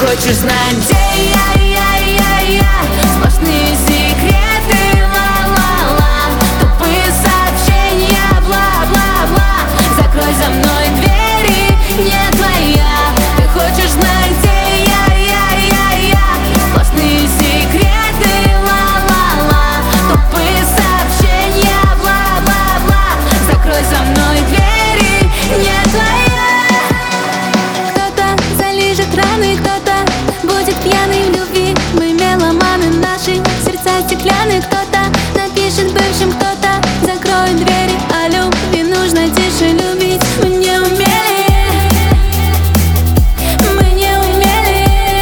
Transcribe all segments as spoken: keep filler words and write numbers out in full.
хочешь знать, где я, я, я, я? Сплошные секреты, ла-ла-ла. Тупые сообщения, бла-бла-бла. Закрой за мной двери, не твоя. Ты хочешь знать, где я, я, я, я? Сплошные секреты, ла-ла-ла. Тупые сообщения, бла-бла-бла. Закрой за мной двери, не твоя. Кто-то залижет раны, кто-то будет пьяный в любви. Мы меломаны, наши сердца стеклянные. Кто-то напишет бывшим, кто-то закроет двери. А любви нужно тише любить. Мы не умели, мы не умели,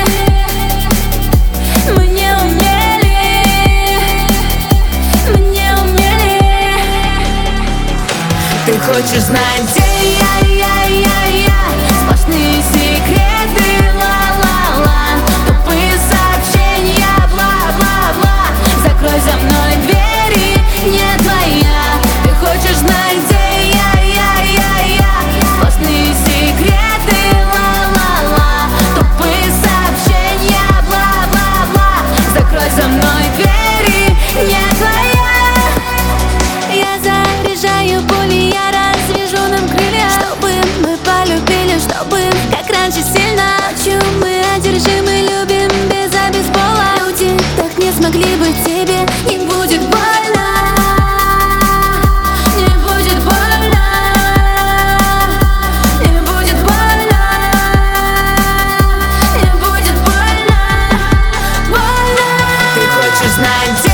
мы не умели, мы не умели. Ты хочешь знать, где я, я, я, я? Сплошные секреты, ла-ла-ла. Тупые сообщения, бла-бла-бла. Закрой за мной двери, не твоя. Ты хочешь знать, где я, я, я, я? Сплошные секреты, ла-ла-ла. Тупые сообщения, бла-бла-бла. Закрой за мной двери, не твоя. Я заряжаю пули, я развяжу нам крылья, чтобы мы полюбили, чтобы как раньше сильно. Ночью мы одержимы, любим без обезбола. Люди так не смогли быть тебе, не будет больно, не будет больно, не будет больно, не будет больно, больно. Ты хочешь знать,